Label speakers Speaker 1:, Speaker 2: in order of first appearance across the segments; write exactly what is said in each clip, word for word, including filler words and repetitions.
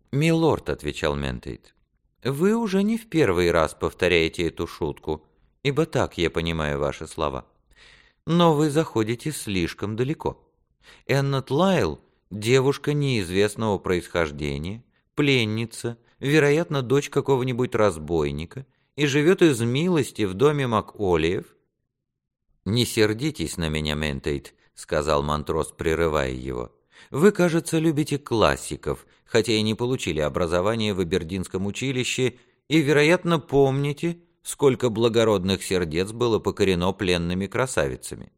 Speaker 1: «Милорд», — отвечал Ментейт, — «вы уже не в первый раз повторяете эту шутку, ибо так я понимаю ваши слова. Но вы заходите слишком далеко. Эннет Лайл — девушка неизвестного происхождения, пленница, вероятно, дочь какого-нибудь разбойника, и живет из милости в доме Маколиев». «Не сердитесь на меня, Ментейт», — сказал Монтрос, прерывая его. «Вы, кажется, любите классиков, хотя и не получили образование в Абердинском училище, и, вероятно, помните, сколько благородных сердец было покорено пленными красавицами.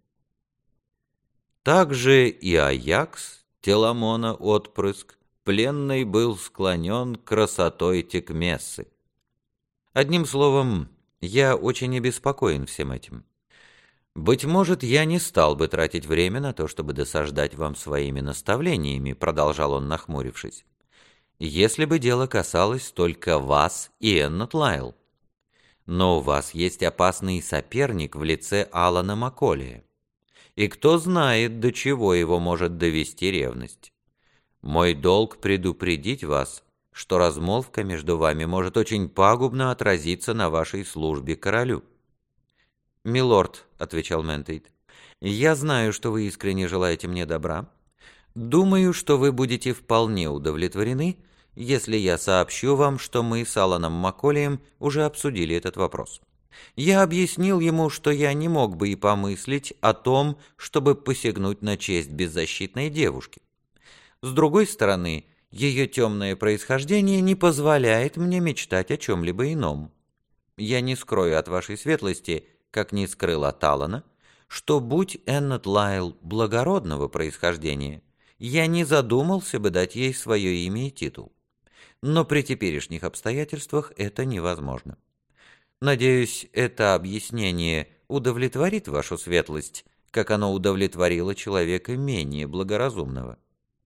Speaker 1: Также и Аякс, Теламона отпрыск, пленный был склонен красотой Текмессы. Одним словом, я очень обеспокоен всем этим. Быть может, я не стал бы тратить время на то, чтобы досаждать вам своими наставлениями», — продолжал он, нахмурившись, «если бы дело касалось только вас и Эннет Лайл. Но у вас есть опасный соперник в лице Алана Маколия. И кто знает, до чего его может довести ревность. Мой долг предупредить вас, что размолвка между вами может очень пагубно отразиться на вашей службе королю». «Милорд», — отвечал Ментейт, — «я знаю, что вы искренне желаете мне добра. Думаю, что вы будете вполне удовлетворены, если я сообщу вам, что мы с Аланом Маколием уже обсудили этот вопрос. Я объяснил ему, что я не мог бы и помыслить о том, чтобы посягнуть на честь беззащитной девушки. С другой стороны, ее темное происхождение не позволяет мне мечтать о чем-либо ином. Я не скрою от вашей светлости, как не скрыл от Алана, что, будь Эннет Лайл благородного происхождения, я не задумался бы дать ей свое имя и титул. Но при теперешних обстоятельствах это невозможно. Надеюсь, это объяснение удовлетворит вашу светлость, как оно удовлетворило человека менее благоразумного».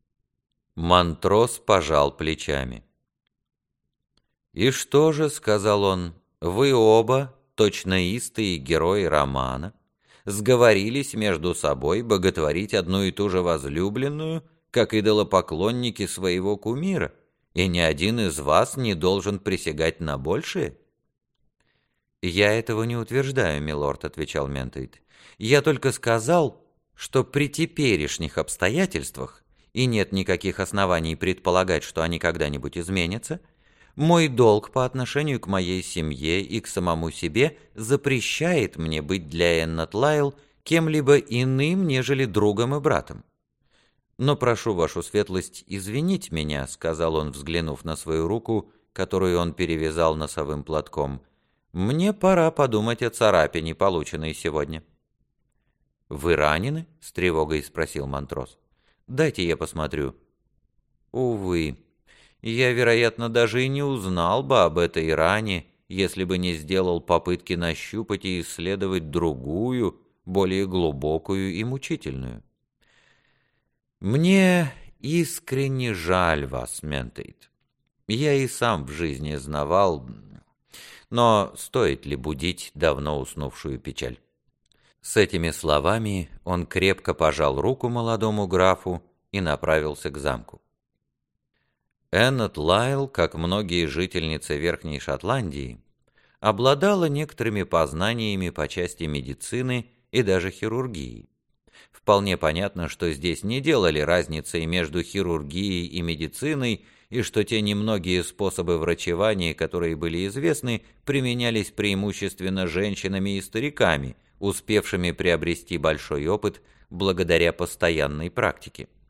Speaker 1: Монтрос пожал плечами. «И что же, — сказал он, — вы оба, точно истые герои романа, сговорились между собой боготворить одну и ту же возлюбленную, как идолопоклонники своего кумира, и ни один из вас не должен присягать на большее?» «Я этого не утверждаю, милорд», — отвечал Ментейт. «Я только сказал, что при теперешних обстоятельствах, и нет никаких оснований предполагать, что они когда-нибудь изменятся, мой долг по отношению к моей семье и к самому себе запрещает мне быть для Эннет Лайл кем-либо иным, нежели другом и братом. Но прошу вашу светлость извинить меня», — сказал он, взглянув на свою руку, которую он перевязал носовым платком. «Мне пора подумать о царапине, полученной сегодня». «Вы ранены?» — с тревогой спросил Монтрос. «Дайте я посмотрю». «Увы, я, вероятно, даже и не узнал бы об этой ране, если бы не сделал попытки нащупать и исследовать другую, более глубокую и мучительную. Мне искренне жаль вас, Ментейт. Я и сам в жизни знавал, но стоит ли будить давно уснувшую печаль?» С этими словами он крепко пожал руку молодому графу и направился к замку. Эннет Лайл, как многие жительницы Верхней Шотландии, обладала некоторыми познаниями по части медицины и даже хирургии. Вполне понятно, что здесь не делали разницы между хирургией и медициной, и что те немногие способы врачевания, которые были известны, применялись преимущественно женщинами и стариками, успевшими приобрести большой опыт благодаря постоянной практике.